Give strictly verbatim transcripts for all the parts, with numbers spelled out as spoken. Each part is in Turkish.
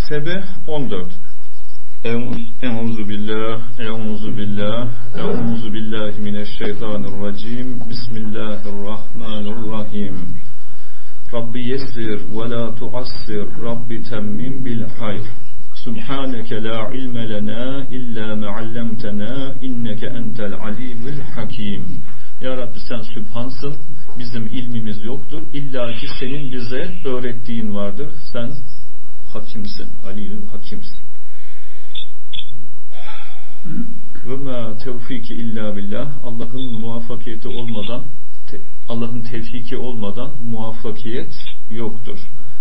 Sebe on dört. Euzu billah, euzu billah, euzu billahi mineşşeytanirracim. Bismillahirrahmanirrahim. Rabbi yessir ve la tuassir, Rabbi temmim bil hayr. Subhaneke la ilme lena illa ma allamtena inneke entel alimul hakim. Ya Rabbi sen sübhansın, bizim ilmimiz yoktur. İlla ki senin bize öğrettiğin vardır. Sen hakimsin, alimul hakimsin. Ve ma tevfiki illa billah. Allah'ın muvaffakiyeti olmadan, Allah'ın tevfiki olmadan muvaffakiyet yoktur.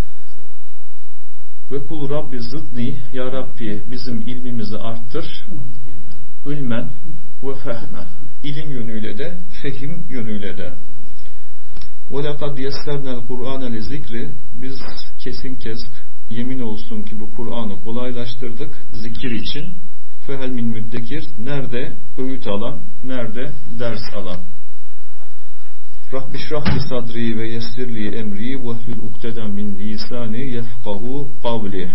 Ve kul Rabbi zıdni, ya Rabbi bizim ilmimizi arttır, ilmen ve fehmen, ilim yönüyle de fehim yönüyle de. Ve lekad yessernel Kur'ane li zikri, biz kesin kez yemin olsun ki bu Kur'an'ı kolaylaştırdık zikir için. Fehel min müddekir, nerede öğüt alan, nerede ders alan. Rabbi şrahli sadri ve yessirli emri ve hlul ukdeden min lisani yefkahu kavli.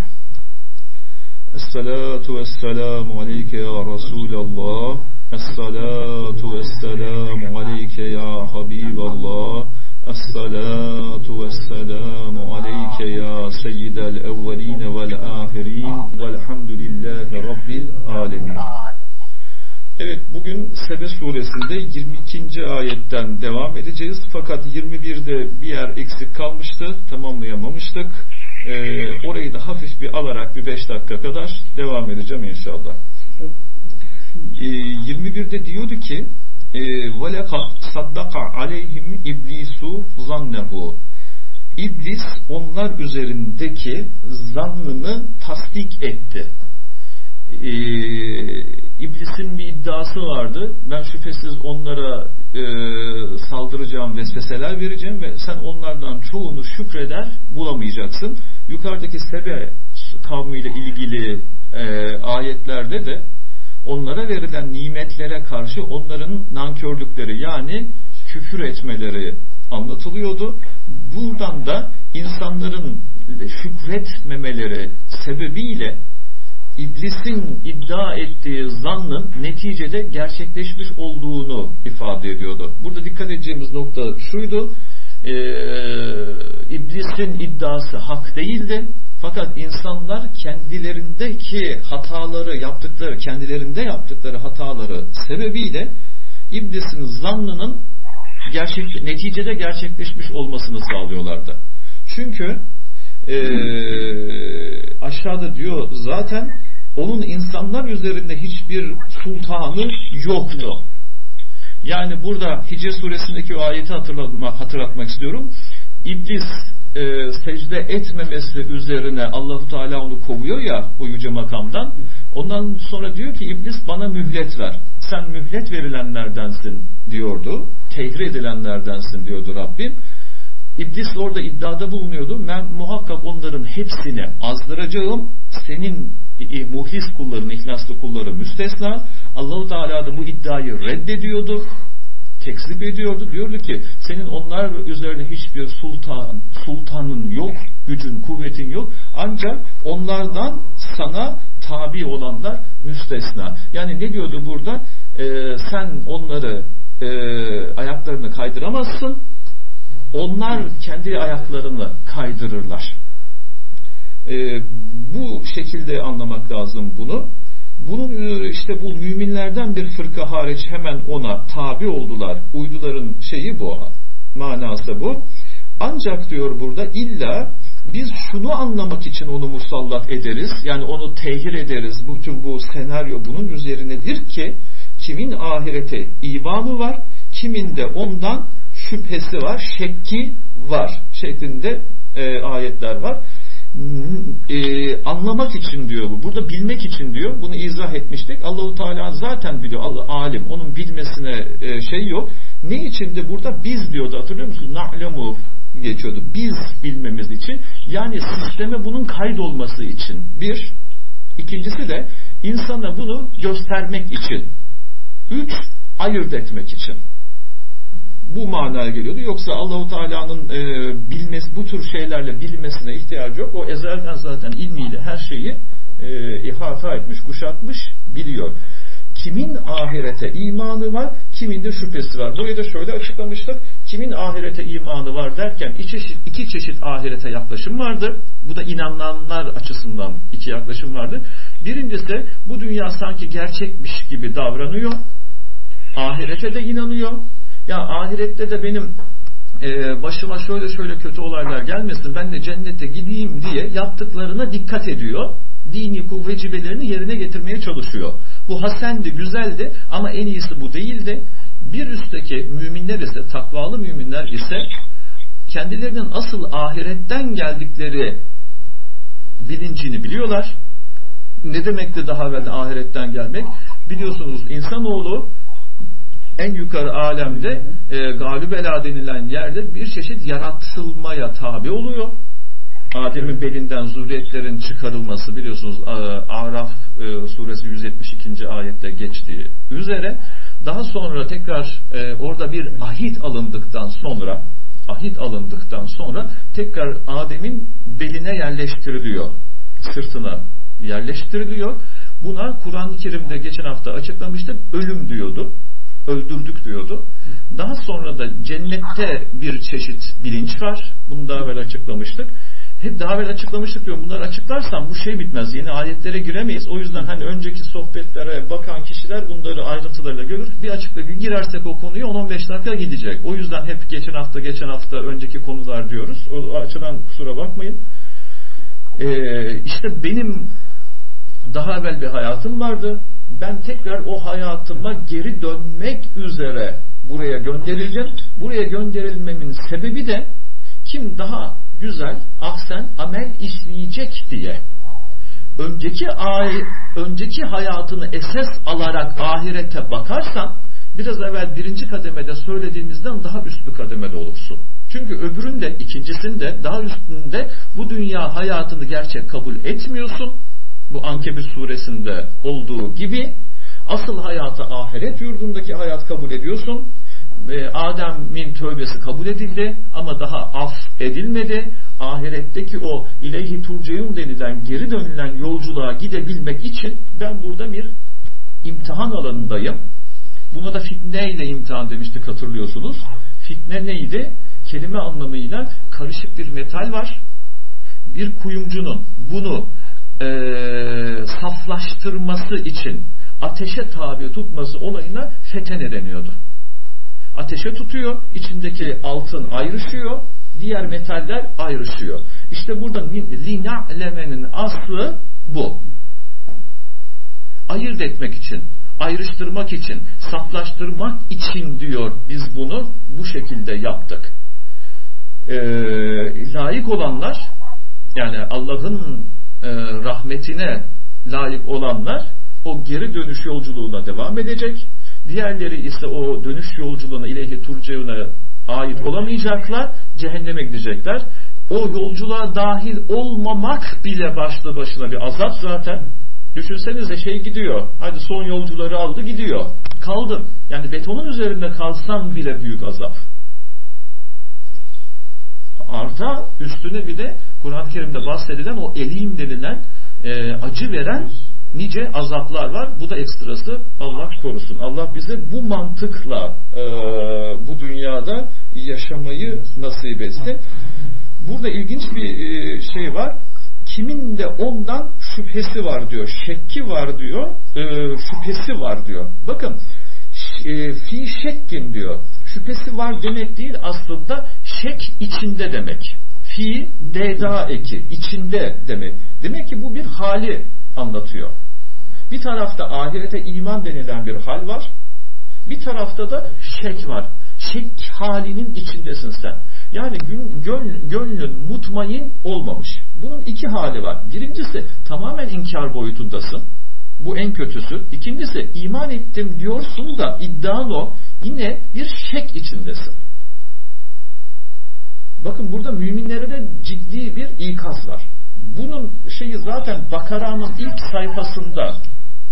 Esselatu vesselamu aleyke ya Resulallah. Esselatu vesselamu aleyke ya Habiballah. Esselatu vesselamu aleyke ya seyyidel evveline vel ahirin. Velhamdülillahi Rabbil alemin. Evet, bugün Sebe suresinde yirmi ikinci ayetten devam edeceğiz. Fakat yirmi birde bir yer eksik kalmıştı, tamamlayamamıştık. Ee, orayı da hafif bir alarak bir beş dakika kadar devam edeceğim inşallah. Ee, yirmi birde diyordu ki وَلَقَدْ صَدَّقَ عَلَيْهِمْ İblisu zannehu. İblis onlar üzerindeki zannını tasdik etti. Ee, İblisin bir iddiası vardı. Ben şüphesiz onlara e, saldıracağım, vesveseler vereceğim ve sen onlardan çoğunu şükreder bulamayacaksın. Yukarıdaki Sebe kavmiyle ilgili e, ayetlerde de onlara verilen nimetlere karşı onların nankörlükleri, yani küfür etmeleri anlatılıyordu. Buradan da insanların şükretmemeleri sebebiyle İblisin iddia ettiği zannın neticede gerçekleşmiş olduğunu ifade ediyordu. Burada dikkat edeceğimiz nokta şuydu. Ee, İblisin iddiası hak değildi. Fakat insanlar kendilerindeki hataları yaptıkları, kendilerinde yaptıkları hataları sebebiyle İblisin zannının gerçek, neticede gerçekleşmiş olmasını sağlıyorlardı. Çünkü Ee, aşağıda diyor zaten onun insanlar üzerinde hiçbir sultanı yoktu. Yani burada Hicr suresindeki o ayeti hatırlatmak, hatırlatmak istiyorum. İblis e, secde etmemesi üzerine Allahu Teala onu kovuyor ya o yüce makamdan. Ondan sonra diyor ki İblis bana mühlet ver. Sen mühlet verilenlerdensin diyordu. Tehir edilenlerdensin diyordu Rabbim. İblis orada iddiada bulunuyordu. Ben muhakkak onların hepsini azdıracağım. Senin muhlis kulların, ihlaslı kulları müstesna. Allah-u Teala da bu iddiayı reddediyordu. Tekzip ediyordu. Diyordu ki senin onlar üzerine hiçbir sultan, sultanın yok, gücün, kuvvetin yok. Ancak onlardan sana tabi olanlar müstesna. Yani ne diyordu burada? Ee, sen onları e, ayaklarını kaydıramazsın. Onlar kendi ayaklarını kaydırırlar. Ee, bu şekilde anlamak lazım bunu. Bunun işte bu müminlerden bir fırka hariç hemen ona tabi oldular. Uyduların şeyi bu, manası bu. Ancak diyor burada illa biz şunu anlamak için onu musallat ederiz. Yani onu tehir ederiz. Bütün bu senaryo bunun üzerinedir ki kimin ahirete imanı var, kimin de ondan şüphesi var, şekki var şeklinde e, ayetler var. E, anlamak için diyor bu. Burada bilmek için diyor. Bunu izah etmiştik. Allah-u Teala zaten biliyor. Allah alim. Onun bilmesine e, şey yok. Ne içindi burada? Biz diyordu. Hatırlıyor musunuz? Na'lemu geçiyordu. Biz bilmemiz için. Yani sisteme bunun kaydolması için. Bir. İkincisi de insana bunu göstermek için. Üç. Ayırt etmek için. bu manaya geliyordu. Yoksa Allahu Teala'nın e, bilmesi, bu tür şeylerle bilinmesine ihtiyacı yok. O ezelden zaten ilmiyle her şeyi e, ihata etmiş, kuşatmış, biliyor. Kimin ahirete imanı var, kimin de şüphesi var. Burayı da şöyle açıklamıştık. Kimin ahirete imanı var derken iki çeşit, iki çeşit ahirete yaklaşım vardı. Bu da inananlar açısından iki yaklaşım vardı. Birincisi, bu dünya sanki gerçekmiş gibi davranıyor. Ahirete de inanıyor. Ya ahirette de benim e, başıma şöyle şöyle kötü olaylar gelmesin, ben de cennete gideyim diye yaptıklarına dikkat ediyor. Dini kuvvecibelerini yerine getirmeye çalışıyor. Bu hasendi, güzeldi ama en iyisi bu değildi. Bir üstteki müminler ise, takvalı müminler ise kendilerinin asıl ahiretten geldikleri bilincini biliyorlar. Ne demekti daha evvel ahiretten gelmek? Biliyorsunuz insanoğlu en yukarı alemde e, Galübela denilen yerde bir çeşit yaratılmaya tabi oluyor. Adem'in belinden zürriyetlerin çıkarılması, biliyorsunuz Araf e, suresi yüz yetmiş ikinci ayette geçtiği üzere, daha sonra tekrar e, orada bir ahit alındıktan sonra ahit alındıktan sonra tekrar Adem'in beline yerleştiriliyor, sırtına yerleştiriliyor. Buna Kur'an-ı Kerim'de geçen hafta açıklamıştık, ölüm diyordu, öldürdük diyordu. Daha sonra da cennette bir çeşit bilinç var, bunu daha evvel açıklamıştık. Hep daha evvel açıklamıştık diyorum. Bunları açıklarsam bu şey bitmez. Yeni ayetlere giremeyiz. O yüzden hani önceki sohbetlere bakan kişiler bunları ayrıntılarıyla görür. Bir açıklığa girersek o konuya on on beş dakika gidecek. O yüzden hep geçen hafta geçen hafta önceki konular diyoruz. O açıdan kusura bakmayın. Ee, işte benim daha evvel bir hayatım vardı. Ben tekrar o hayatıma geri dönmek üzere buraya gönderildim. Buraya gönderilmemin sebebi de kim daha güzel, ahsen amel işleyecek diye. Önceki ay, önceki hayatını esas alarak ahirete bakarsan, biraz evvel birinci kademede söylediğimizden daha üst bir kademede olursun. Çünkü öbüründe, ikincisinde, daha üstünde bu dünya hayatını gerçek kabul etmiyorsun. Bu Ankebut suresinde olduğu gibi asıl hayatı ahiret yurdundaki hayat kabul ediyorsun. Adem'in tövbesi kabul edildi ama daha af edilmedi. Ahiretteki o ileyhi turceyun denilen geri dönülen yolculuğa gidebilmek için ben burada bir imtihan alanındayım. Buna da fitneyle imtihan demiştik, hatırlıyorsunuz. Fitne neydi? Kelime anlamıyla karışık bir metal var. Bir kuyumcunun bunu e, saflaştırması için ateşe tabi tutması olayına fetene deniyordu. Ateşe tutuyor, içindeki altın ayrışıyor, diğer metaller ayrışıyor. İşte burada lina'lemenin aslı bu. Ayırt etmek için, ayrıştırmak için, saflaştırmak için diyor, biz bunu bu şekilde yaptık. Ee, layık olanlar, yani Allah'ın e, rahmetine layık olanlar o geri dönüş yolculuğuna devam edecek. Diğerleri ise o dönüş yolculuğuna, ileyhi turcevuna ait olamayacaklar, cehenneme gidecekler. O yolculuğa dahil olmamak bile başlı başına bir azap zaten. Düşünsenize, şey gidiyor, hadi son yolcuları aldı gidiyor, kaldım. Yani betonun üzerinde kalsam bile büyük azap. Arta üstüne bir de Kur'an-ı Kerim'de bahsedilen o elim denilen e, acı veren nice azaplar var. Bu da ekstrası, Allah korusun. Allah bize bu mantıkla e, bu dünyada yaşamayı nasip etsin. Burada ilginç bir e, şey var. Kimin de ondan şüphesi var diyor. Şekki var diyor. E, şüphesi var diyor. Bakın, e, fi şekkin diyor. Şüphesi var demek değil, aslında şek içinde demek. Fi deda eki, içinde demek. Demek ki bu bir hali anlatıyor. Bir tarafta ahirete iman denilen bir hal var. Bir tarafta da şek var. Şek halinin içindesin sen. Yani gönlün, gönlün mutmain olmamış. Bunun iki hali var. Birincisi, tamamen inkar boyutundasın. Bu en kötüsü. İkincisi, iman ettim diyorsun da iddian o. Yine bir şek içindesin. Bakın, burada müminlere de ciddi bir ikaz var. Bunun şeyi zaten Bakara'nın ilk sayfasında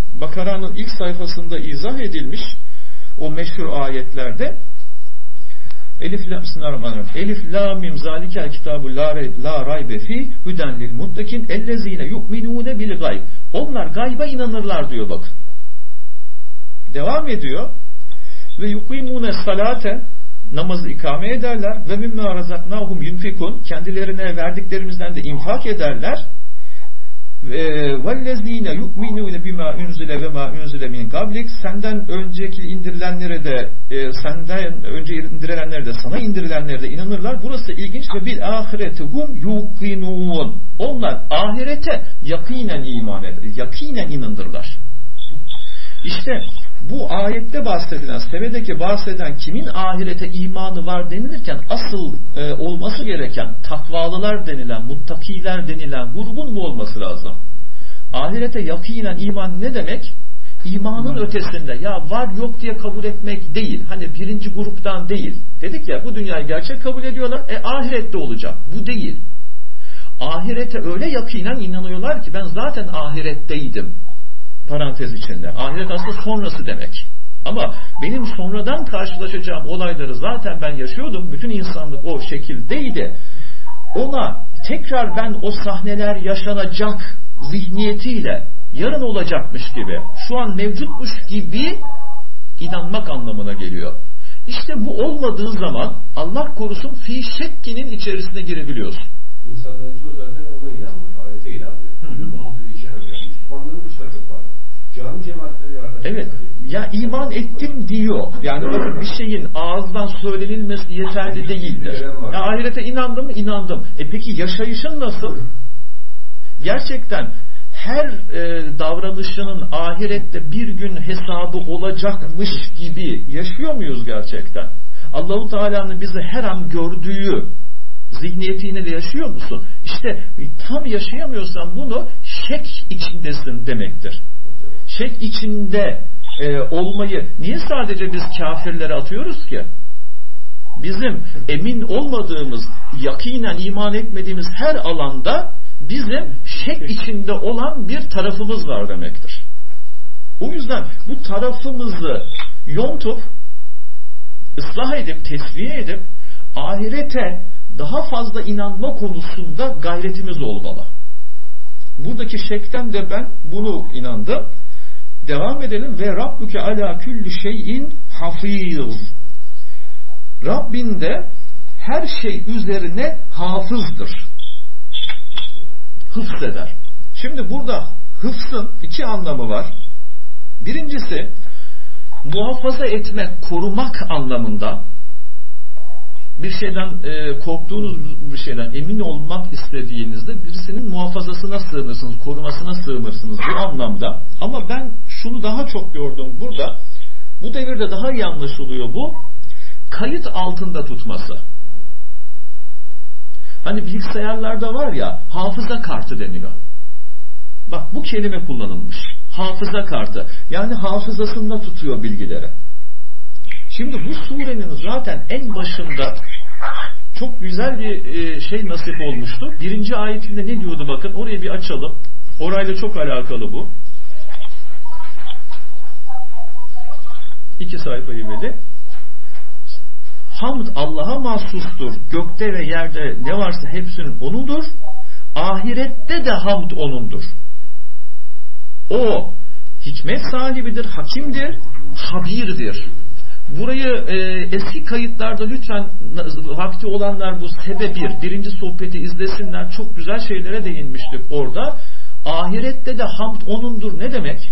Bakara'nın ilk sayfasında izah edilmiş, o meşhur ayetlerde. Elif la, Elif la mim zalikel kitabu la, la raybe fi huden lil muttakin ellezine yu'minune bil gayb. Onlar gayba inanırlar diyor bak. Devam ediyor. Ve yukimune salate, namazı ikame ederler ve mimma razaknahum yunfikun, kendilerine verdiklerimizden de infak ederler. وَالَّذ۪ينَ يُؤْمِنُونَ بِمَا اُنْزِلَ وَمَا اُنْزِلَ مِنْ قَبْلِكَ, senden önceki indirilenlere de e, senden önce indirilenlere de sana indirilenlere de inanırlar. Burası ilginç. ve bil ahiretehum yuqinun. Onlar ahirete yakinen iman eder. Yakinen inandırlar. İşte bu ayette bahsedilen, Sebe'deki bahseden kimin ahirete imanı var denilirken asıl e, olması gereken takvalılar denilen, muttakiler denilen grubun mu olması lazım? Ahirete yakinen iman ne demek? İmanın ötesinde, ya var yok diye kabul etmek değil. Hani birinci gruptan değil. Dedik ya, bu dünyayı gerçek kabul ediyorlar. E ahirette olacak. Bu değil. Ahirete öyle yakinen inanıyorlar ki ben zaten ahiretteydim. Parantez içinde. Ahiret aslında sonrası demek. Ama benim sonradan karşılaşacağım olayları zaten ben yaşıyordum. Bütün insanlık o şekildeydi. Ona tekrar ben o sahneler yaşanacak zihniyetiyle yarın olacakmış gibi, şu an mevcutmuş gibi inanmak anlamına geliyor. İşte bu olmadığı zaman Allah korusun fi şekkinin içerisine girebiliyorsun. İnsanların çoğu zaten ona inanmıyor. Ahirete inanmıyor. Müslümanların bu şarkı var. Cami cemaatleri var. Evet. Ya iman ettim diyor. Yani bakın, bir şeyin ağızdan söylenilmesi yeterli değildir. Ya ahirete inandım mı? İnandım. E peki yaşayışın nasıl? Gerçekten her e, davranışının ahirette bir gün hesabı olacakmış gibi yaşıyor muyuz gerçekten? Allah-u Teala'nın bizi her an gördüğü zihniyetiyle de yaşıyor musun? İşte tam yaşayamıyorsan bunu şek içindesin demektir. Şek içinde e, olmayı niye sadece biz kafirlere atıyoruz ki? Bizim emin olmadığımız, yakinen iman etmediğimiz her alanda bizim şek içinde olan bir tarafımız var demektir. O yüzden bu tarafımızı yontup, ıslah edip, tesviye edip ahirete daha fazla inanma konusunda gayretimiz olmalı. Buradaki şekten de ben bunu inandım. Devam edelim. Ve Rabbuke ala kulli şeyin hafiz. Rabbin de her şey üzerine hafızdır. Hıfz eder. Şimdi burada hıfzın iki anlamı var. Birincisi muhafaza etmek, korumak anlamında. Bir şeyden e, korktuğunuz bir şeyden emin olmak istediğinizde birisinin muhafazasına sığınırsınız, korumasına sığınırsınız bu anlamda. Ama ben şunu daha çok gördüm burada. Bu devirde daha iyi anlaşılıyor bu. Kayıt altında tutması. Hani bilgisayarlarda var ya, hafıza kartı deniyor. Bak, bu kelime kullanılmış. Hafıza kartı. Yani hafızasında tutuyor bilgileri. Şimdi bu surenin zaten en başında çok güzel bir şey nasip olmuştu. Birinci ayetinde ne diyordu bakın, orayı bir açalım. Orayla çok alakalı bu. İki sayfayı verdi. Hamd Allah'a mahsustur. Gökte ve yerde ne varsa hepsinin O'nundur. Ahirette de hamd O'nundur. O hikmet sahibidir, hakimdir, habirdir. Burayı e, eski kayıtlarda lütfen vakti olanlar bu Sebe bir, birinci sohbeti izlesinler. Çok güzel şeylere değinmiştik orada. Ahirette de hamd O'nundur ne demek?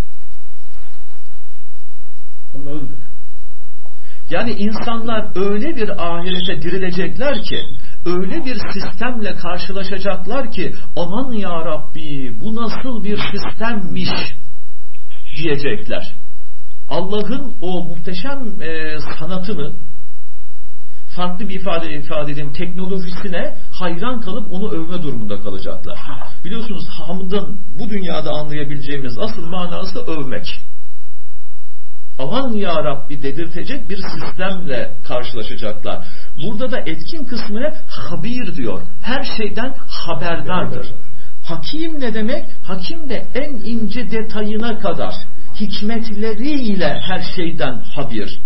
Onlarındır. Yani insanlar öyle bir ahirete dirilecekler ki, öyle bir sistemle karşılaşacaklar ki, aman ya Rabbi bu nasıl bir sistemmiş diyecekler. Allah'ın o muhteşem e, sanatını, farklı bir ifade ifade edeyim, teknolojisine hayran kalıp onu övme durumunda kalacaklar. Biliyorsunuz hamdın bu dünyada anlayabileceğimiz asıl manası övmek. Aman ya Rabbi dedirtecek bir sistemle karşılaşacaklar. Burada da etkin kısmına habir diyor. Her şeyden haberdardır. Hakim ne demek? Hakim de en ince detayına kadar hikmetleriyle her şeyden habir.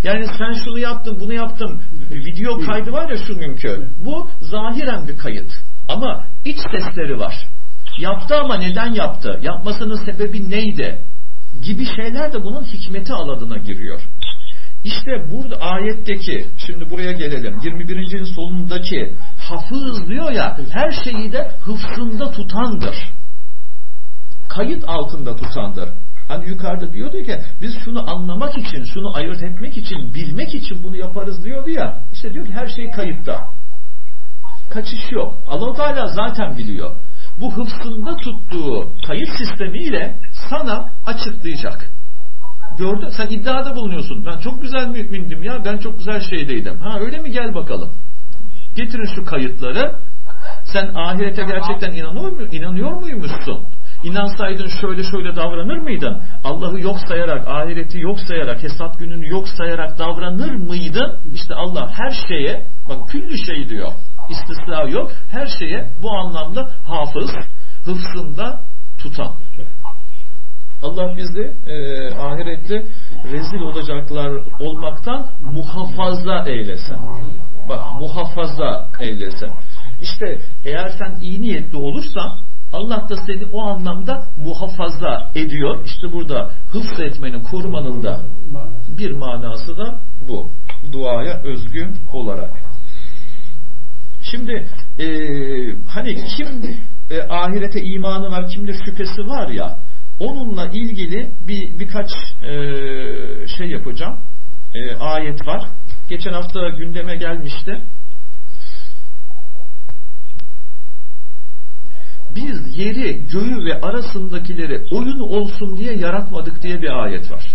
Yani sen şunu yaptın, bunu yaptın. Video kaydı var ya şu günkü. Bu zahiren bir kayıt. Ama iç sesleri var. Yaptı ama neden yaptı? Yapmasının sebebi neydi? Gibi şeyler de bunun hikmeti alanına giriyor. İşte burada ayetteki, şimdi buraya gelelim, yirmi birincinin sonundaki hafız diyor ya, her şeyi de hıfzında tutandır. Kayıt altında tutandır. Hani yukarıda diyordu ki biz şunu anlamak için, şunu ayırt etmek için, bilmek için bunu yaparız diyordu ya. İşte diyor ki her şey kayıtta. Kaçış yok. Allah-u Teala zaten biliyor. Bu hıfzında tuttuğu kayıt sistemiyle sana açıklayacak. Gördün, sen iddiada bulunuyorsun. Ben çok güzel mümindim ya, ben çok güzel şeydeydim. Ha öyle mi, gel bakalım. Getirin şu kayıtları. Sen ahirete gerçekten inanıyor mu, inanıyor muymuşsun? İnansaydın şöyle şöyle davranır mıydın? Allah'ı yok sayarak, ahireti yok sayarak, hesap gününü yok sayarak davranır mıydın? İşte Allah her şeye, bak küllü şey diyor, istisna yok, her şeye bu anlamda hafız, hıfzında tutan. Allah bizi e, ahirette rezil olacaklar olmaktan muhafaza eylesin. Bak, muhafaza eylesin. İşte eğer sen iyi niyetli olursan Allah da seni o anlamda muhafaza ediyor. İşte burada hıfz etmenin, korumanın da bir manası da bu. Duaya özgü olarak. Şimdi e, hani kim e, ahirete imanı var, kimde şüphesi var ya, onunla ilgili bir birkaç e, şey yapacağım. E, ayet var. Geçen hafta gündeme gelmişti. Biz yeri, göğü ve arasındakileri oyun olsun diye yaratmadık diye bir ayet var.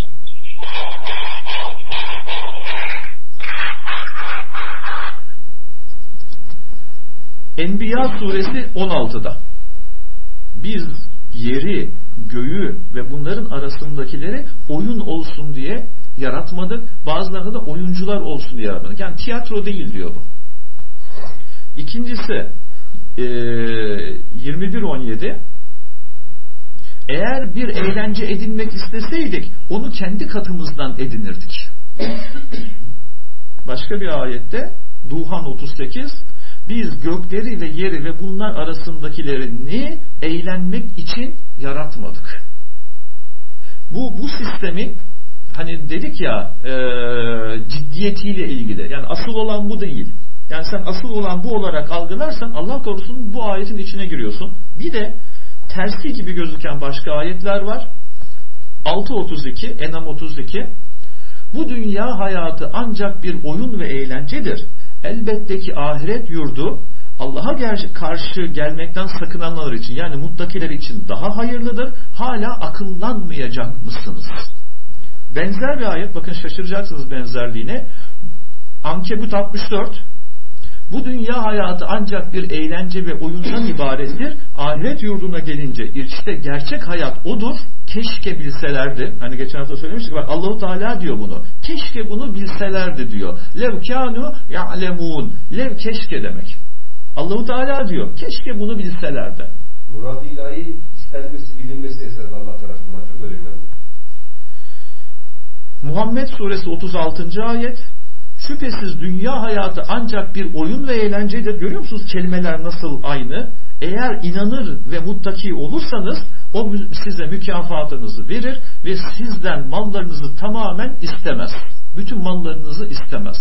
Enbiya suresi on altıda. Biz yeri, göğü ve bunların arasındakileri oyun olsun diye yaratmadık. Bazılarında da oyuncular olsun diye yaratmadık. Yani tiyatro değil diyor bu. İkincisi yirmi bir on yedi, eğer bir eğlence edinmek isteseydik onu kendi katımızdan edinirdik. Başka bir ayette Duhan otuz sekiz, biz gökleri ve yeri ve bunlar arasındakilerini eğlenmek için yaratmadık. Bu bu sistemin hani dedik ya e, ciddiyetiyle ilgili. Yani asıl olan bu değil. Yani sen asıl olan bu olarak algılarsan Allah korusun bu ayetin içine giriyorsun. Bir de tersi gibi gözüken başka ayetler var. altı otuz iki, Enam otuz iki. Bu dünya hayatı ancak bir oyun ve eğlencedir. Elbette ki ahiret yurdu Allah'a karşı gelmekten sakınanlar için, yani muttakiler için daha hayırlıdır. Hala akıllanmayacak mısınız? Benzer bir ayet, bakın şaşıracaksınız benzerliğine. Ankebut altmış dört. Bu dünya hayatı ancak bir eğlence ve oyundan ibarettir. Ahiret yurduna gelince işte gerçek hayat odur. Keşke bilselerdi. Hani geçen hafta söylemiştik. Bak Allah-u Teala diyor bunu. Keşke bunu bilselerdi diyor. Lev kânû ya'lemûn. Lev keşke demek. Allah-u Teala diyor. Keşke bunu bilselerdi. Murad-ı ilahi istenmesi, bilinmesi esas Allah tarafından çok önemli. Muhammed suresi otuz altıncı ayet. Şüphesiz dünya hayatı ancak bir oyun ve eğlencedir. Görüyor musunuz kelimeler nasıl aynı? Eğer inanır ve muttaki olursanız o size mükafatınızı verir ve sizden mallarınızı tamamen istemez. Bütün mallarınızı istemez.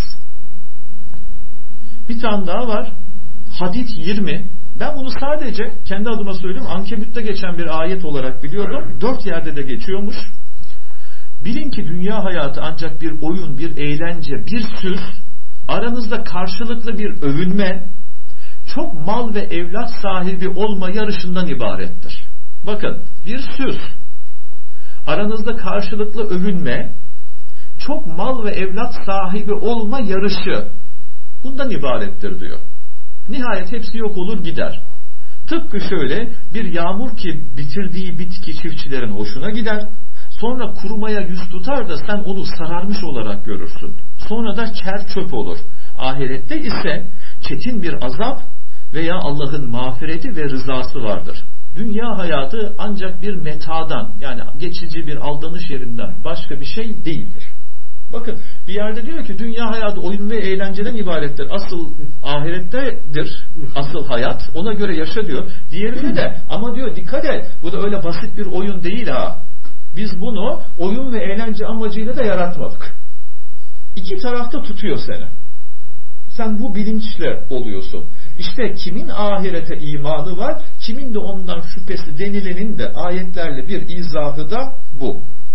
Bir tane daha var. Hadid yirmi. Ben bunu sadece kendi adıma söyleyeyim. Ankebut'ta geçen bir ayet olarak biliyordum. Dört yerde de geçiyormuş. Bilin ki dünya hayatı ancak bir oyun, bir eğlence, bir süs, aranızda karşılıklı bir övünme, çok mal ve evlat sahibi olma yarışından ibarettir. Bakın, bir süs, aranızda karşılıklı övünme, çok mal ve evlat sahibi olma yarışı bundan ibarettir diyor. Nihayet hepsi yok olur gider. Tıpkı şöyle bir yağmur ki bitirdiği bitki çiftçilerin hoşuna gider. Sonra kurumaya yüz tutar da sen onu sararmış olarak görürsün. Sonra da çer çöp olur. Ahirette ise çetin bir azap veya Allah'ın mağfireti ve rızası vardır. Dünya hayatı ancak bir metadan, yani geçici bir aldanış yerinden başka bir şey değildir. Bakın bir yerde diyor ki dünya hayatı oyun ve eğlenceden ibarettir. Asıl ahirettedir. Asıl hayat. Ona göre yaşa diyor. Diğerinde de ama diyor dikkat et. Bu da öyle basit bir oyun değil ha. Biz bunu oyun ve eğlence amacıyla da yaratmadık. İki tarafta tutuyor seni. Sen bu bilinçle oluyorsun. İşte kimin ahirete imanı var, kimin de ondan şüphesi denilenin de ayetlerle bir izahı da bu.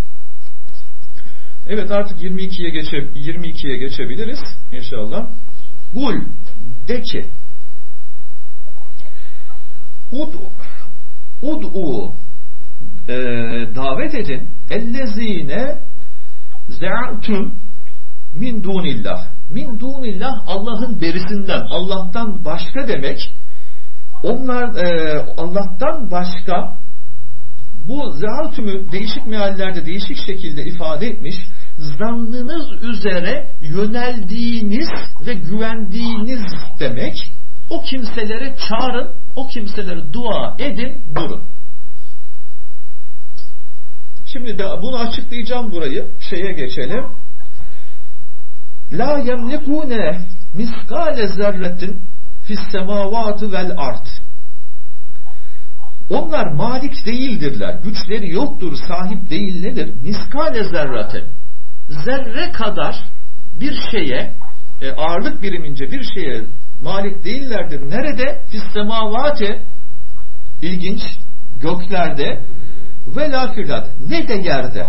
Evet, artık yirmi ikiye geçe, yirmi ikiye geçebiliriz inşallah. Kul, de ki ud'u ud'u e, davet edin ellezine ze'atum min dunillah. Min dunillah Allah'ın berisinden, Allah'tan başka demek. Onlar e, Allah'tan başka, bu ze'atum'u değişik meallerde değişik şekilde ifade etmiş. Zannınız üzere yöneldiğiniz ve güvendiğiniz demek. O kimselere çağırın, o kimselere dua edin, durun. Şimdi de bunu açıklayacağım, burayı şeye geçelim. La yemlikune miskale zerretin fis semavati vel ard. Onlar malik değildirler, güçleri yoktur, sahip değil nedir? Miskale zerretin, zerre kadar bir şeye, e, ağırlık birimince bir şeye malik değillerdir. Nerede? Fis semavati, ilginç, göklerde, ve la fil ard, ne de yerde.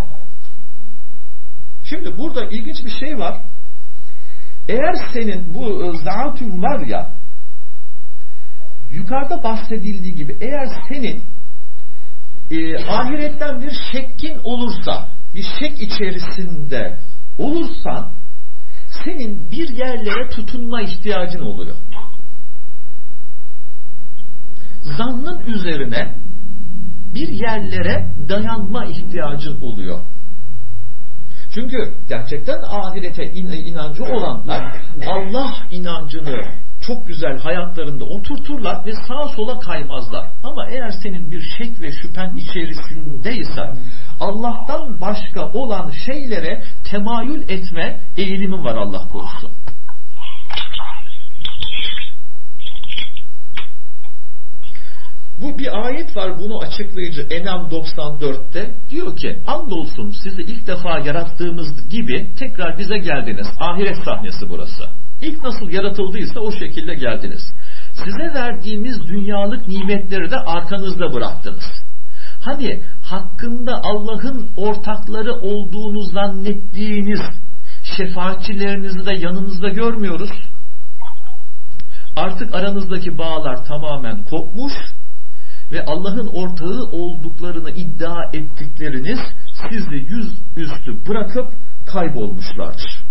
Şimdi burada ilginç bir şey var. Eğer senin bu zaatun var ya, yukarıda bahsedildiği gibi, eğer senin e, ahiretten bir şekkin olursa, bir şek içerisinde olursan, senin bir yerlere tutunma ihtiyacın oluyor. Zannın üzerine bir yerlere dayanma ihtiyacın oluyor. Çünkü gerçekten ahirete inancı olanlar Allah inancını çok güzel hayatlarında oturturlar ve sağa sola kaymazlar. Ama eğer senin bir şek ve şüphen içerisindeysen, Allah'tan başka olan şeylere temayül etme eğilimin var, Allah korusun. Bu bir ayet var, bunu açıklayıcı, En'am doksan dörtte diyor ki, andolsun sizi ilk defa yarattığımız gibi tekrar bize geldiniz. Ahiret sahnesi burası. İlk nasıl yaratıldıysa o şekilde geldiniz. Size verdiğimiz dünyalık nimetleri de arkanızda bıraktınız. Hani hakkında Allah'ın ortakları olduğunu zannettiğiniz şefaatçilerinizi de yanınızda görmüyoruz. Artık aranızdaki bağlar tamamen kopmuş ve Allah'ın ortağı olduklarını iddia ettikleriniz sizi yüz üstü bırakıp kaybolmuşlardır.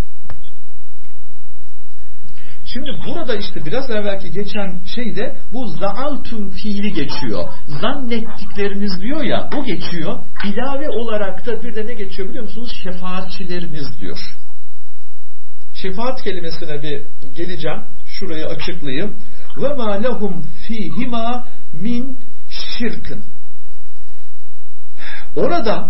Şimdi burada işte biraz evvelki geçen şeyde bu za'altum fiili geçiyor. Zannettikleriniz diyor ya, o geçiyor. İlave olarak da bir de ne geçiyor biliyor musunuz? Şefaatçileriniz diyor. Şefaat kelimesine bir geleceğim. Şurayı açıklayayım. Ve ma lehum fihima min şirkin. Orada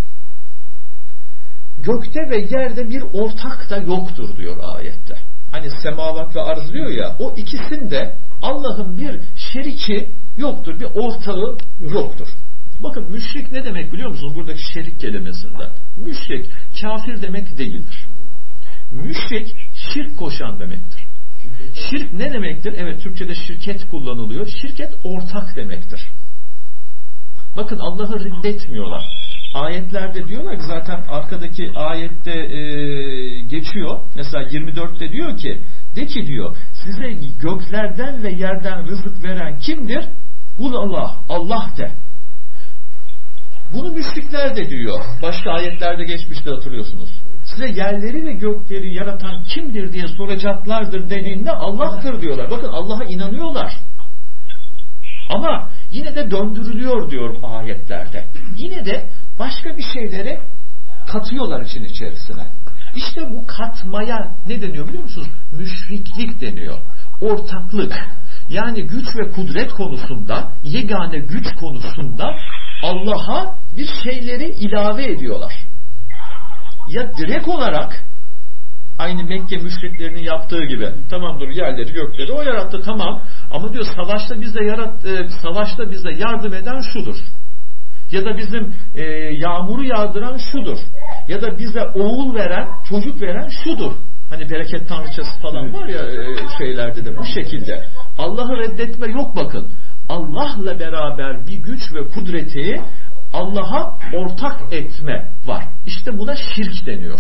gökte ve yerde bir ortak da yoktur diyor ayette. Hani semavat ve arz diyor ya, o ikisinde Allah'ın bir şeriki yoktur, bir ortağı yoktur. Bakın müşrik ne demek biliyor musunuz buradaki şerik kelimesinden? Müşrik kafir demek değildir. Müşrik şirk koşan demektir. Şirk ne demektir? Evet, Türkçe'de şirket kullanılıyor. Şirket ortak demektir. Bakın Allah'ı reddetmiyorlar. Ayetlerde diyorlar ki, zaten arkadaki ayette e, geçiyor. Mesela yirmi dörtte diyor ki, de ki diyor, size göklerden ve yerden rızık veren kimdir? Kul Allah, Allah de. Bunu müşrikler de diyor. Başka ayetlerde geçmişte hatırlıyorsunuz. Size yerleri ve gökleri yaratan kimdir diye soracaklardır dediğinde Allah'tır diyorlar. Bakın Allah'a inanıyorlar. Ama yine de döndürülüyor diyor ayetlerde. Yine de başka bir şeyleri katıyorlar için içerisine. İşte bu katmaya ne deniyor biliyor musunuz? Müşriklik deniyor. Ortaklık. Yani güç ve kudret konusunda, yegane güç konusunda Allah'a bir şeyleri ilave ediyorlar. ya direkt olarak aynı Mekke müşriklerinin yaptığı gibi, tamamdır yerleri gökleri o yarattı, tamam, ama diyor savaşta bize yarat, e, savaşta bize yardım eden şudur. Ya da bizim e, yağmuru yağdıran şudur. Ya da bize oğul veren, çocuk veren şudur. Hani bereket tanrıçası falan var ya e, şeylerde de bu şekilde. Allah'ı reddetme yok bakın. Allah'la beraber bir güç ve kudreti Allah'a ortak etme var. İşte buna şirk deniyor.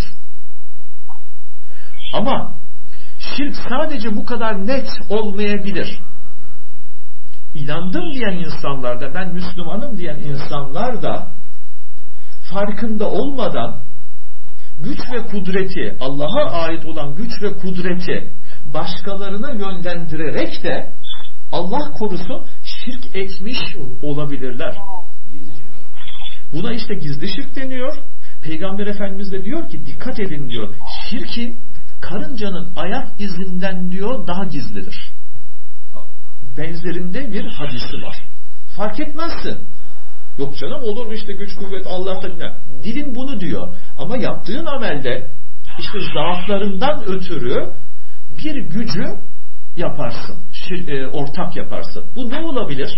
Ama şirk sadece bu kadar net olmayabilir. İnandım diyen insanlar da, ben Müslümanım diyen insanlar da farkında olmadan güç ve kudreti, Allah'a ait olan güç ve kudreti başkalarına yönlendirerek de Allah korusun şirk etmiş olabilirler. Buna işte gizli şirk deniyor. Peygamber Efendimiz de diyor ki dikkat edin diyor, şirkin karıncanın ayak izinden diyor daha gizlidir. Benzerinde bir hadisi var. Fark etmezsin. Yok canım, olur mu işte güç kuvvet Allah'tan ne? Dilin bunu diyor. Ama yaptığın amelde işte zaaflarından ötürü bir gücü yaparsın. Şir, e, ortak yaparsın. Bu ne olabilir?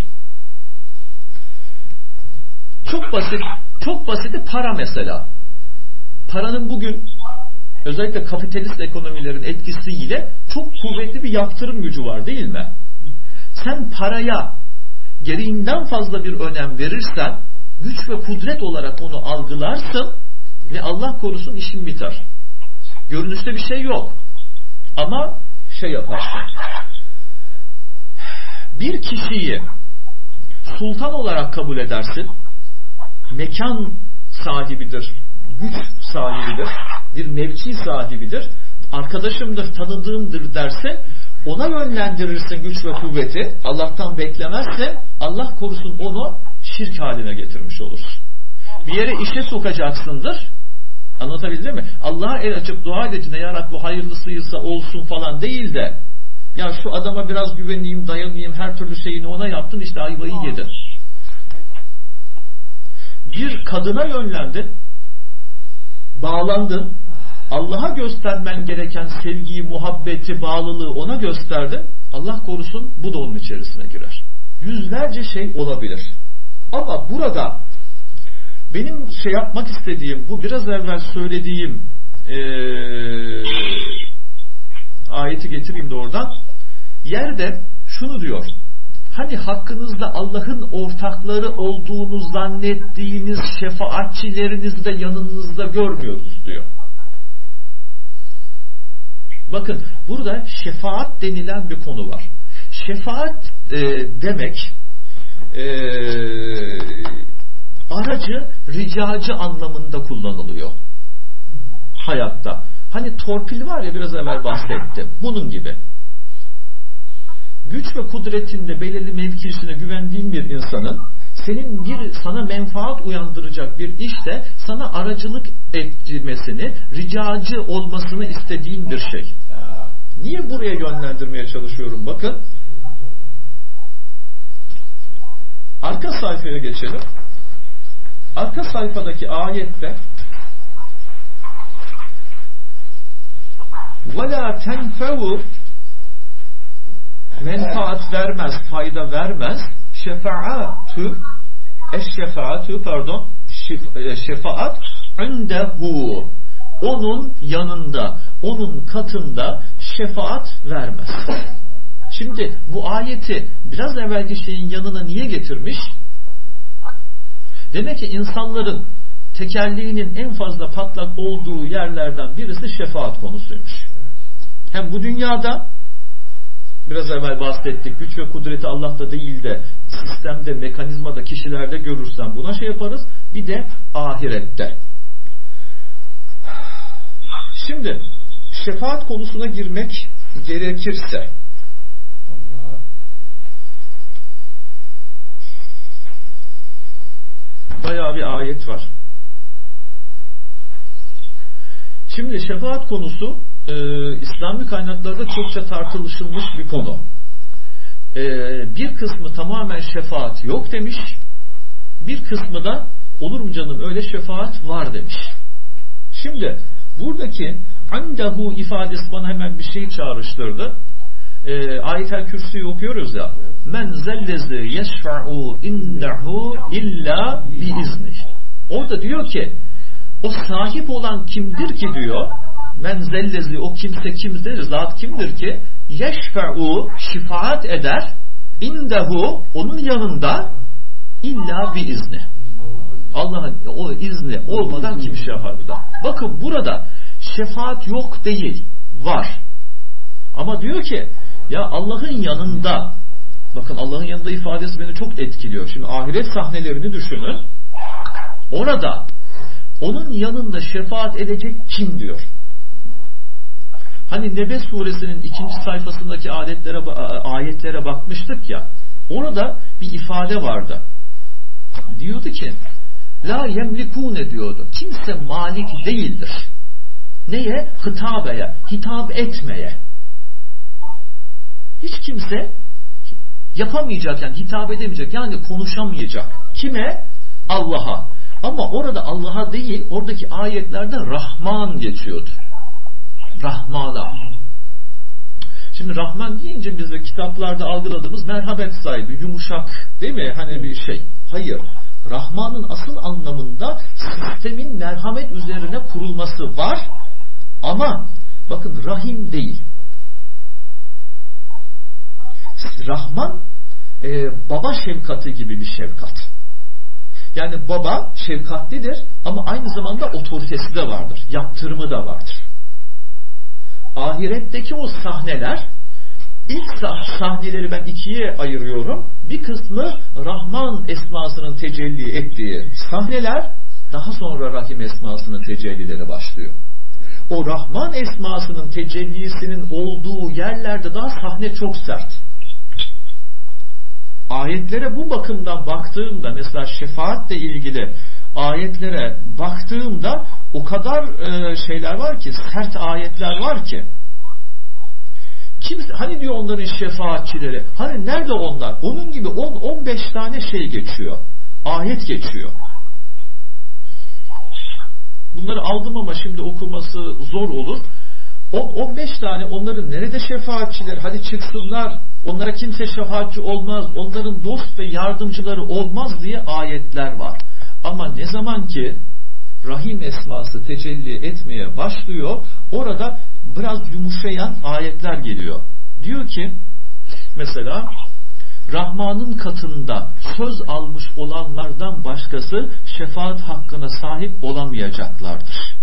Çok basit. Çok basiti para mesela. Paranın bugün özellikle kapitalist ekonomilerin etkisiyle çok kuvvetli bir yaptırım gücü var değil mi? Sen paraya gereğinden fazla bir önem verirsen güç ve kudret olarak onu algılarsın ve Allah korusun işin biter. Görünüşte bir şey yok. Ama şey yaparsın. Bir kişiyi sultan olarak kabul edersin. Mekan sahibidir, güç sahibidir, bir mevki sahibidir, arkadaşımdır, tanıdığımdır derse ona yönlendirirsin güç ve kuvveti. Allah'tan beklemezse Allah korusun onu şirk haline getirmiş olursun. Bir yere işe sokacaksındır. Anlatabildim mi? Allah'a el açıp dua edeceğine, ya Rabbi hayırlısıysa olsun falan değil de, ya şu adama biraz güveneyim, dayanayım, her türlü şeyini ona yaptın, işte ayvayı yedin. Bir kadına yönlendin, bağlandın, Allah'a göstermen gereken sevgiyi, muhabbeti, bağlılığı ona gösterdin, Allah korusun bu da onun içerisine girer. Yüzlerce şey olabilir. Ama burada benim şey yapmak istediğim, bu biraz evvel söylediğim ee, ayeti getireyim de oradan, yerde şunu diyor: hani hakkınızda Allah'ın ortakları olduğunu zannettiğiniz şefaatçilerinizi de yanınızda görmüyoruz diyor. Bakın burada şefaat denilen bir konu var. Şefaat e, demek e, aracı, ricacı anlamında kullanılıyor hayatta. Hani torpil var ya, biraz evvel bahsettim. Bunun gibi. Güç ve kudretinde belirli mevkisine güvendiğin bir insanın senin bir sana menfaat uyandıracak bir işte sana aracılık etmesini, ricacı olmasını istediğin bir şey. Niye buraya yönlendirmeye çalışıyorum? Bakın. Arka sayfaya geçelim. Arka sayfadaki ayette وَلَا تَنْفَوُ menfaat vermez, fayda vermez. Şefaatü eşşefaatü pardon şefaat indehu, onun yanında, onun katında şefaat vermez. Şimdi bu ayeti biraz evvelki şeyin yanına niye getirmiş? Demek ki insanların tekelliğinin en fazla patlak olduğu yerlerden birisi şefaat konusuymuş. Hem bu dünyada, biraz evvel bahsettik, güç ve kudreti Allah'ta değil de sistemde, mekanizmada, kişilerde görürsen buna şey yaparız. Bir de ahirette. Şimdi şefaat konusuna girmek gerekirse, bayağı bir ayet var. Şimdi şefaat konusu e, İslami kaynaklarda çokça tartışılmış bir konu. E, bir kısmı tamamen şefaat yok demiş. Bir kısmı da olur mu canım öyle şefaat var demiş. Şimdi buradaki andahu ifadesi bana hemen bir şey çağrıştırdı. E, Ayet-el Kürsü'yü okuyoruz ya. Men zellezi yeşfa'u innehu illa biizni. Orada diyor ki o sahip olan kimdir ki diyor. Men zellezi, o kimse kimdir, zat kimdir ki yeşfa'u, şifaat eder, indehu, onun yanında, illa biizni. Allah'ın o izni olmadan kim şey yapar burada? Bakın burada şefaat yok değil, var. Ama diyor ki ya Allah'ın yanında, bakın Allah'ın yanında ifadesi beni çok etkiliyor. Şimdi ahiret sahnelerini düşünün. Orada onun yanında şefaat edecek kim diyor? Hani Nebe suresinin ikinci sayfasındaki ayetlere, ayetlere bakmıştık ya. Orada bir ifade vardı. Diyordu ki la yemlikune diyordu. Kimse malik değildir. Neye? Hitabeye, hitap etmeye. Hiç kimse yapamayacak, yani hitap edemeyecek, yani konuşamayacak. Kime? Allah'a. Ama orada Allah'a değil, oradaki ayetlerde Rahman geçiyordu. Rahman'a. Şimdi Rahman deyince biz de kitaplarda algıladığımız merhamet sahibi, yumuşak, değil mi? Hani bir şey. Hayır. Rahman'ın asıl anlamında sistemin merhamet üzerine kurulması var. Ama bakın Rahim değil. Rahman e, baba şefkati gibi bir şefkat. Yani baba şefkatlidir ama aynı zamanda otoritesi de vardır. Yaptırımı da vardır. Ahiretteki o sahneler, ilk sahneleri ben ikiye ayırıyorum. Bir kısmı Rahman esmasının tecelli ettiği sahneler, daha sonra Rahim esmasının tecellileri başlıyor. O Rahman esmasının tecellisinin olduğu yerlerde daha sahne çok sert. Ayetlere bu bakımdan baktığımda, mesela şefaatle ilgili ayetlere baktığımda o kadar e, şeyler var ki, sert ayetler var ki. Kimse, hani diyor onların şefaatçileri, hani nerede onlar? Onun gibi on on beş tane şey geçiyor. Ayet geçiyor. Bunları aldım ama şimdi okuması zor olur. on on beş tane onların nerede şefaatçiler? Hadi çıksınlar. Onlara kimse şefaatçi olmaz. Onların dost ve yardımcıları olmaz diye ayetler var. Ama ne zaman ki Rahim esması tecelli etmeye başlıyor, orada biraz yumuşayan ayetler geliyor. Diyor ki mesela Rahman'ın katında söz almış olanlardan başkası şefaat hakkına sahip olamayacaklardır.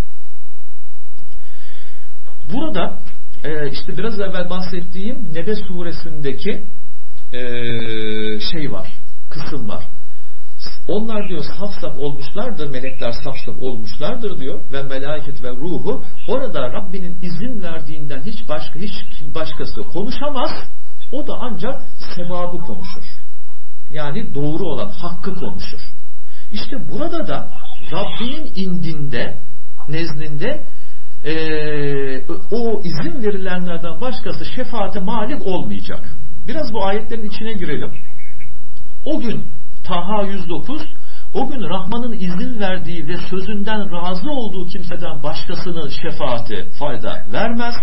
Burada e, işte biraz evvel bahsettiğim Nebe suresindeki e, şey var, kısım var. Onlar diyor saf saf olmuşlardır, melekler saf saf olmuşlardır diyor ve melaiket ve ruhu orada Rabbinin izin verdiğinden hiç başka hiç başkası konuşamaz. O da ancak sevabı konuşur. Yani doğru olan hakkı konuşur. İşte burada da Rabbinin indinde, nezdinde Ee, o izin verilenlerden başkası şefaate malik olmayacak. Biraz bu ayetlerin içine girelim. O gün Taha yüz dokuz, o gün Rahman'ın izin verdiği ve sözünden razı olduğu kimseden başkasının şefaati fayda vermez.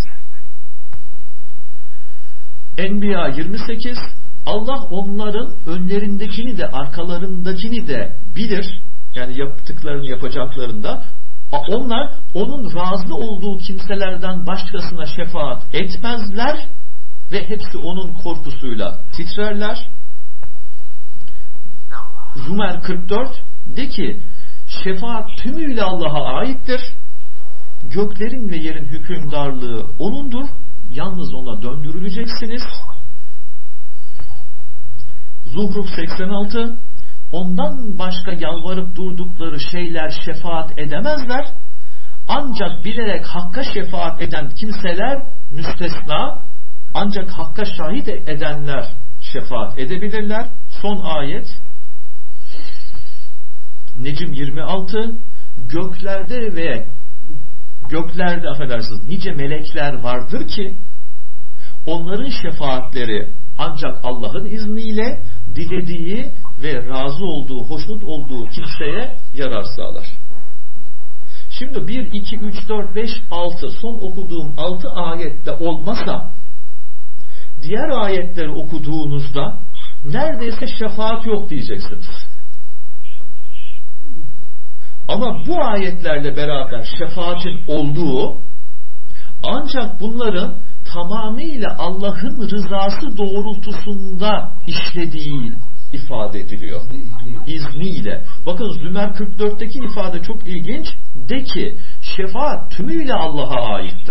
Enbiya yirmi sekiz, Allah onların önlerindekini de arkalarındakini de bilir. Yani yaptıklarını yapacaklarında onlar onun razı olduğu kimselerden başkasına şefaat etmezler ve hepsi onun korkusuyla titrerler. Zümer kırk dört de ki şefaat tümüyle Allah'a aittir. Göklerin ve yerin hükümdarlığı O'nundur. Yalnız O'na döndürüleceksiniz. Zuhruf seksen altı, ondan başka yalvarıp durdukları şeyler şefaat edemezler. Ancak bilerek hakka şefaat eden kimseler müstesna, ancak hakka şahit edenler şefaat edebilirler. Son ayet Necm yirmi altı, göklerde ve göklerde affedersiniz nice melekler vardır ki onların şefaatleri ancak Allah'ın izniyle dilediği ve razı olduğu, hoşnut olduğu kimseye yarar sağlar. Şimdi bir, iki, üç, dört, beş, altı son okuduğum altı ayette olmasa diğer ayetleri okuduğunuzda neredeyse şefaat yok diyeceksiniz. Ama bu ayetlerle beraber şefaatin olduğu, ancak bunların tamamıyla Allah'ın rızası doğrultusunda işlediği ifade ediliyor. İzniyle. Bakın Zümer kırk dörtteki ifade çok ilginç. De ki şefaat tümüyle Allah'a aittir.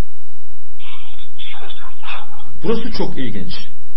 Burası çok ilginç.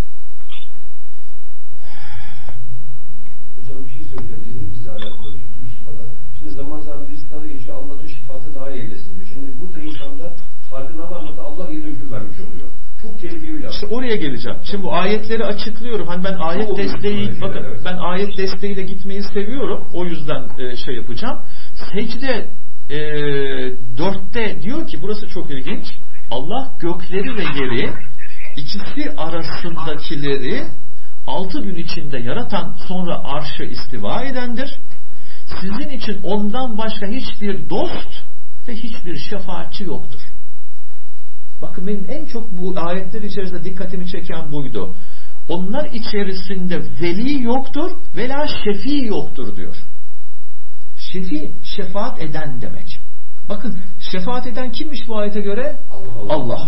Hocam bir şey söyleyeceğim. Sizin bizle alakalı bir şey. Şimdi zaman zaman bir istinada geçiyor. Allah diyor şifatı daha iyi eylesin diyor. Şimdi burada insanda farkına varmadan Allah yerine hüküm vermiş oluyor. Çok tehlikeli bir laf. İşte oraya geleceğim. Şimdi bu ayetleri açıklıyorum. Hani ben ayet çok desteği, bakın evet. ben ayet desteğiyle gitmeyi seviyorum. O yüzden e, şey yapacağım. Secde e, dörtte diyor ki, burası çok ilginç. Allah gökleri ve yeri, ikisi arasındakileri altı gün içinde yaratan, sonra arşa istiva edendir. Sizin için ondan başka hiçbir dost ve hiçbir şefaatçi yoktur. Bakın benim en çok bu ayetler içerisinde dikkatimi çeken buydu. Onlar içerisinde veli yoktur, vela şefi yoktur diyor. Şefi, şefaat eden demek. Bakın şefaat eden kimmiş bu ayete göre? Allah. Allah.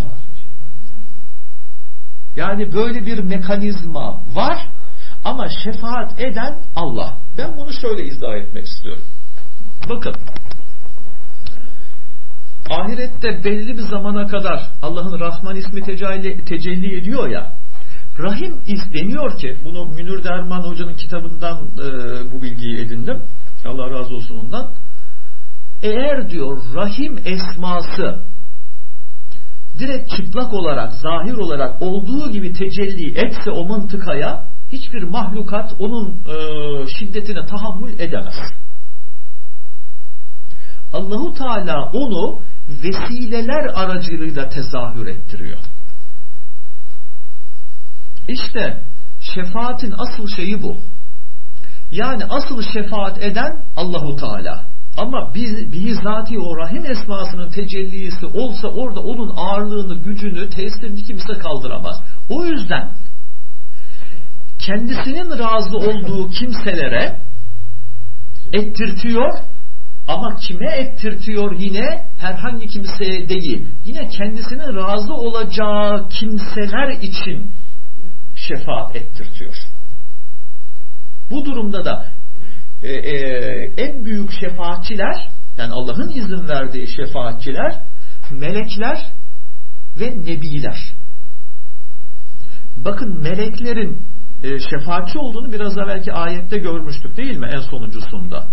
Yani böyle bir mekanizma var ama şefaat eden Allah. Ben bunu şöyle izah etmek istiyorum. Bakın. Ahirette belli bir zamana kadar Allah'ın Rahman ismi tecelli, tecelli ediyor ya. Rahim deniyor ki, bunu Münir Derman Hoca'nın kitabından e, bu bilgiyi edindim. Allah razı olsun ondan. Eğer diyor Rahim esması direkt çıplak olarak, zahir olarak olduğu gibi tecelli etse o mıntıkaya, hiçbir mahlukat onun e, şiddetine tahammül edemez. Allahu Teala onu vesileler aracılığıyla tezahür ettiriyor. İşte şefaatin asıl şeyi bu. Yani asıl şefaat eden Allahu Teala. Ama biz, bizzati o Rahim esmasının tecellisi olsa orada onun ağırlığını, gücünü, tesirini kimse kaldıramaz. O yüzden kendisinin razı olduğu kimselere ettirtiyor, ama kime ettirtiyor? Yine herhangi kimseye değil. Yine kendisinin razı olacağı kimseler için şefaat ettirtiyor. Bu durumda da e, e, en büyük şefaatçiler, yani Allah'ın izin verdiği şefaatçiler, melekler ve nebiler. Bakın meleklerin e, şefaatçi olduğunu biraz evvelki ayette görmüştük değil mi? En sonuncusunda.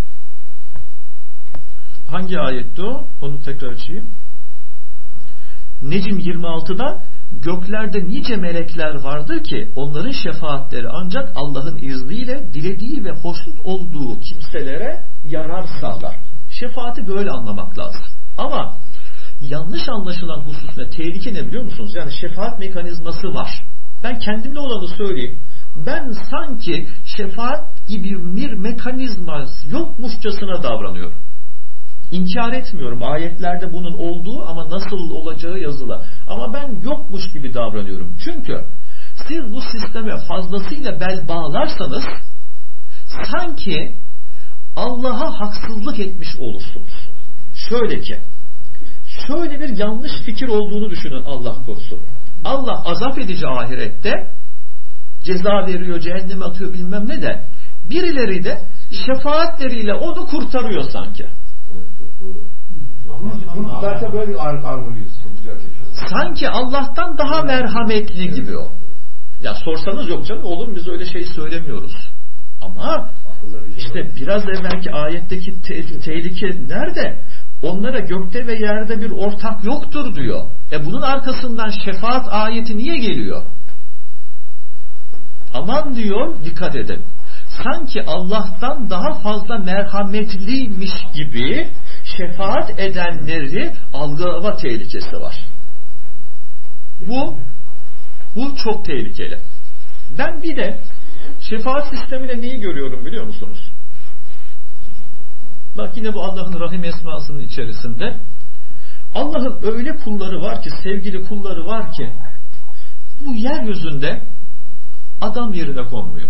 Hangi ayetti o? Onu tekrar açayım. Necm yirmi altıda göklerde nice melekler vardır ki onların şefaatleri ancak Allah'ın izniyle dilediği ve hoşnut olduğu kimselere yarar sağlar. Şefaati böyle anlamak lazım. Ama yanlış anlaşılan husus ne? Tehlike ne biliyor musunuz? Yani şefaat mekanizması var. Ben kendimde olanı söyleyeyim. Ben sanki şefaat gibi bir mekanizma yokmuşçasına davranıyorum. İnkar etmiyorum. Ayetlerde bunun olduğu ama nasıl olacağı yazılı. Ama ben yokmuş gibi davranıyorum. Çünkü siz bu sisteme fazlasıyla bel bağlarsanız sanki Allah'a haksızlık etmiş olursunuz. Şöyle ki, şöyle bir yanlış fikir olduğunu düşünün Allah korusun. Allah azap edici ahirette, ceza veriyor, cehenneme atıyor bilmem ne de, birileri de şefaatleriyle onu kurtarıyor sanki. Evet, çok doğru. Bunu zaten böyle algılıyoruz. Sanki Allah'tan daha merhametli gibi o. Ya sorsanız yok canım oğlum biz öyle şey söylemiyoruz. Ama işte biraz evvelki ayetteki te- tehlike nerede? Onlara gökte ve yerde bir ortak yoktur diyor. E bunun arkasından şefaat ayeti niye geliyor? Aman diyor dikkat edin. Sanki Allah'tan daha fazla merhametliymiş gibi şefaat edenleri algılama tehlikesi var. Bu bu çok tehlikeli. Ben bir de şefaat sisteminde neyi görüyorum biliyor musunuz? Bak yine bu Allah'ın Rahim esmasının içerisinde. Allah'ın öyle kulları var ki, sevgili kulları var ki, bu yeryüzünde adam yerine konmuyor.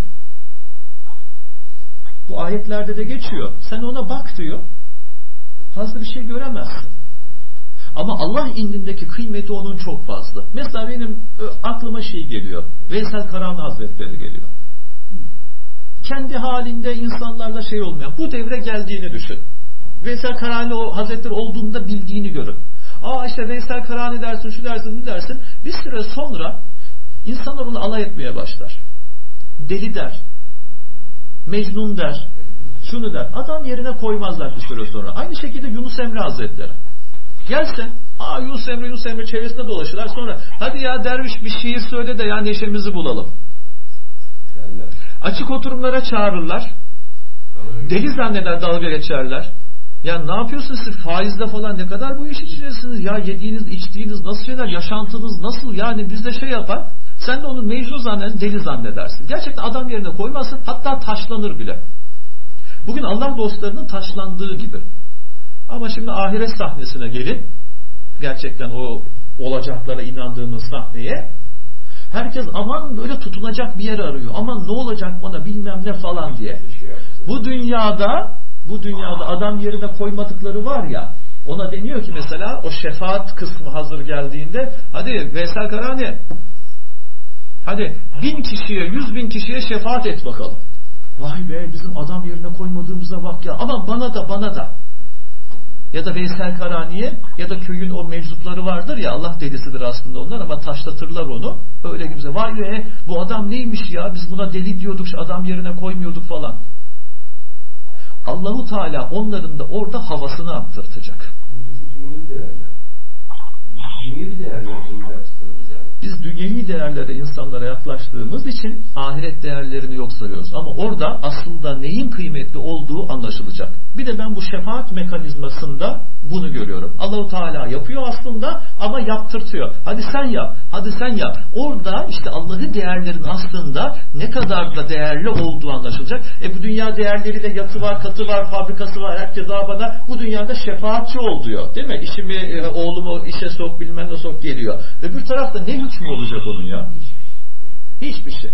Bu ayetlerde de geçiyor. Sen ona bak diyor. Fazla bir şey göremezsin. Ama Allah indindeki kıymeti onun çok fazla. Mesela benim aklıma şey geliyor. Veysel Karani Hazretleri geliyor. Kendi halinde insanlarla şey olmayan, bu devre geldiğini düşün. Veysel Karani o Hazretleri olduğunda bildiğini görün. Aa işte Veysel Karani dersin, şu dersin, bu dersin. Bir süre sonra insanlar onu alay etmeye başlar. Deli der. Mecnun der. Şunu der. Adam yerine koymazlar bir süre sonra. Aynı şekilde Yunus Emre Hazretleri. Gelsin. Aa Yunus Emre, Yunus Emre çevresinde dolaşırlar. Sonra hadi ya derviş bir şiir söyle de ya neşemizi bulalım. Açık oturumlara çağırırlar. Deli zanneder, dalga geçerler. Ya ne yapıyorsunuz siz faizle falan, ne kadar bu iş içindesiniz ya, yediğiniz içtiğiniz nasıl şeyler, yaşantınız nasıl, yani bizde şey yapar, sen de onu mecnun zannedersin, deli zannedersin. Gerçekten adam yerine koymazsın, hatta taşlanır bile. Bugün Allah dostlarının taşlandığı gibi. Ama şimdi ahiret sahnesine gelin, gerçekten o olacaklara inandığımız sahneye, herkes aman böyle tutunacak bir yer arıyor, aman ne olacak bana bilmem ne falan diye. Bu dünyada Bu dünyada adam yerine koymadıkları var ya, ona deniyor ki mesela o şefaat kısmı hazır geldiğinde, hadi Veysel Karani, hadi bin kişiye, yüz bin kişiye şefaat et bakalım. Vay be, bizim adam yerine koymadığımıza bak ya, ama bana da bana da. Ya da Veysel Karani'ye, ya da köyün o meczupları vardır ya, Allah delisidir aslında onlar ama taşlatırlar onu. Öyle gibi, vay be bu adam neymiş ya, biz buna deli diyorduk, adam yerine koymuyorduk falan. Allahu Teala onların da orada havasını attırtacak. Dünyevi değerler. Dünyevi değerler Biz dünyevi değerlere, insanlara yaklaştığımız için ahiret değerlerini yok sayıyoruz. Ama orada aslında neyin kıymetli olduğu anlaşılacak. Bir de ben bu şefaat mekanizmasında bunu görüyorum. Allahu Teala yapıyor aslında ama yaptırtıyor. Hadi sen yap, hadi sen yap. Orada işte Allah'ın değerlerin aslında ne kadar da değerli olduğu anlaşılacak. E bu dünya değerleriyle yatı var, katı var, fabrikası var. Herkes daha bana bu dünyada şefaatçi ol diyor. Değil mi? İşimi, e, oğlumu işe sok, bilmem ne sok geliyor. Öbür tarafta ne hükmü olacak onun ya? Hiçbir şey.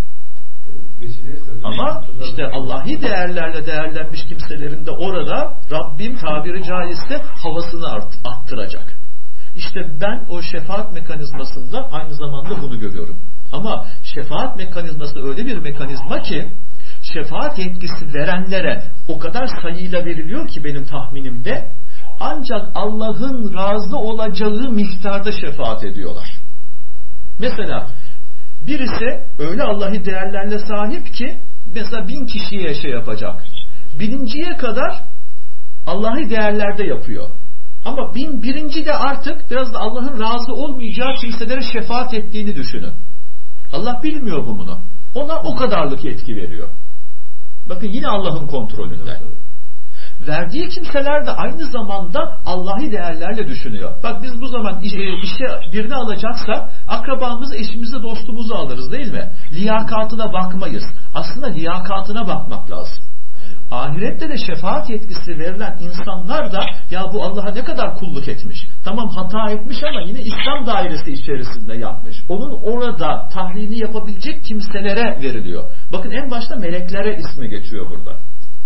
Ama işte Allahi değerlerle değerlenmiş kimselerin de orada Rabbim tabiri caizse havasını art, arttıracak. İşte ben o şefaat mekanizmasında aynı zamanda bunu görüyorum. Ama şefaat mekanizması öyle bir mekanizma ki şefaat yetkisi verenlere o kadar sayıyla veriliyor ki benim tahminimde, ancak Allah'ın razı olacağı miktarda şefaat ediyorlar. Mesela birisi öyle Allah'ı değerlerine sahip ki mesela bin kişiye şey yapacak. Birinciye kadar Allah'ı değerlerde yapıyor. Ama bin birinci de artık biraz da Allah'ın razı olmayacağı kimselere şefaat ettiğini düşünün. Allah bilmiyor bunu. Ona o kadarlık yetki veriyor. Bakın yine Allah'ın kontrolünde. Verdiği kimseler de aynı zamanda Allah'ı değerlerle düşünüyor. Bak biz bu zaman işe, işe birini alacaksak akrabamızı, eşimizi, dostumuzu alırız değil mi? Liyakatına bakmayız. Aslında liyakatına bakmak lazım. Ahirette de şefaat yetkisi verilen insanlar da ya bu Allah'a ne kadar kulluk etmiş. Tamam hata etmiş ama yine İslam dairesi içerisinde yapmış. Onun orada tahlilini yapabilecek kimselere veriliyor. Bakın en başta meleklere ismi geçiyor burada.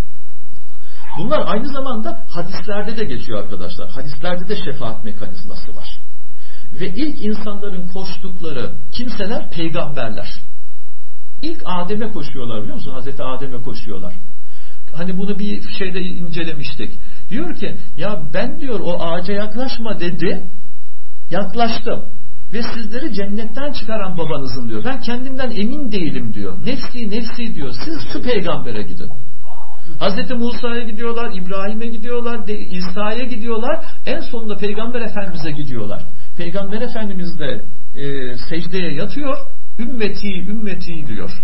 Bunlar aynı zamanda hadislerde de geçiyor arkadaşlar. Hadislerde de şefaat mekanizması var. Ve ilk insanların koştukları kimseler peygamberler. İlk Adem'e koşuyorlar, biliyor musun? Hazreti Adem'e koşuyorlar. Hani bunu bir şeyde incelemiştik. Diyor ki ya ben diyor o ağaca yaklaşma dedi. Yaklaştım. Ve sizleri cennetten çıkaran babanızım diyor. Ben kendimden emin değilim diyor. Nefsi nefsi diyor. Siz şu peygambere gidin. Hazreti Musa'ya gidiyorlar, İbrahim'e gidiyorlar, İsa'ya gidiyorlar. En sonunda Peygamber Efendimiz'e gidiyorlar. Peygamber Efendimiz de e, secdeye yatıyor. Ümmeti, ümmeti diyor.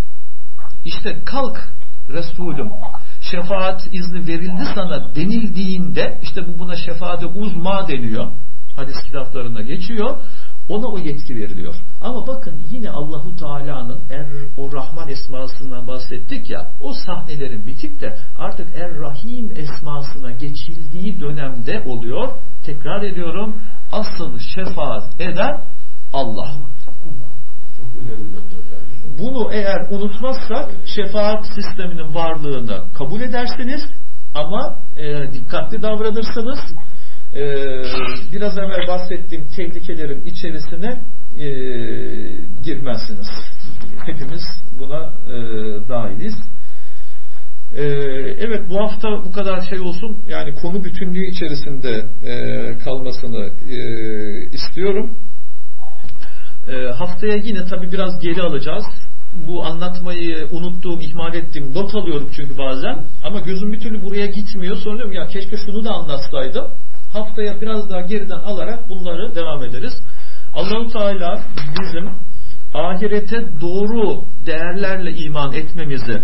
İşte kalk Resulüm, şefaat izni verildi sana denildiğinde, işte bu buna şefaate uzma deniyor. Hadis kitaplarına geçiyor. Ona o yetki veriliyor. Ama bakın yine Allahu Teala'nın Er o Rahman esmasından bahsettik ya, o sahnelerin bitip de artık Er Rahim esmasına geçildiği dönemde oluyor. Tekrar ediyorum, asıl şefaat eden Allah. Çok önemli noktalar. Bunu eğer unutmazsak şefaat sisteminin varlığını kabul edersiniz ama e, dikkatli davranırsınız. E, biraz evvel bahsettiğim tehlikelerin içerisine e, girmezsiniz. Hepimiz buna e, dahiliz. E, evet, bu hafta bu kadar şey olsun. Yani konu bütünlüğü içerisinde e, kalmasını e, istiyorum. E, haftaya yine tabii biraz geri alacağız. Bu anlatmayı unuttuğum, ihmal ettiğim, not alıyorum çünkü bazen. Ama gözüm bir türlü buraya gitmiyor. Sonra diyorum ya keşke şunu da anlatsaydım. Haftaya biraz daha geriden alarak bunları devam ederiz. Allah-u Teala bizim ahirete doğru değerlerle iman etmemizi,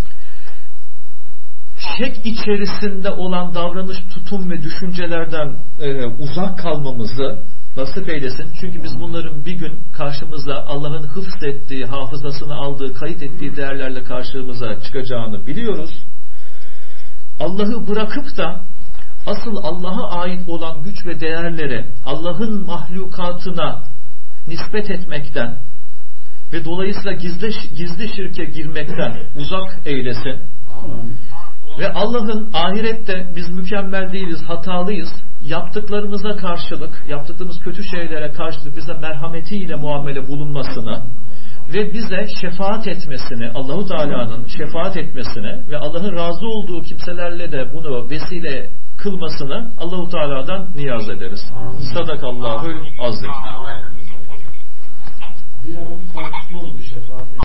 şek içerisinde olan davranış, tutum ve düşüncelerden e, uzak kalmamızı nasip eylesin. Çünkü biz bunların bir gün karşımıza Allah'ın hıfzettiği, hafızasını aldığı, kayıt ettiği değerlerle karşımıza çıkacağını biliyoruz. Allah'ı bırakıp da asıl Allah'a ait olan güç ve değerleri Allah'ın mahlukatına nispet etmekten ve dolayısıyla gizli, gizli şirke girmekten uzak eylesin. Ve Allah'ın ahirette biz mükemmel değiliz, hatalıyız, yaptıklarımıza karşılık, yaptıklarımız kötü şeylere karşılık bize merhametiyle muamele bulunmasını ve bize şefaat etmesini, Allahu Teala'nın şefaat etmesini ve Allah'ın razı olduğu kimselerle de bunu vesile kılmasını Allahu Teala'dan niyaz ederiz. Sadakallahul azim. Bir ara bir tartışma oldu şefaat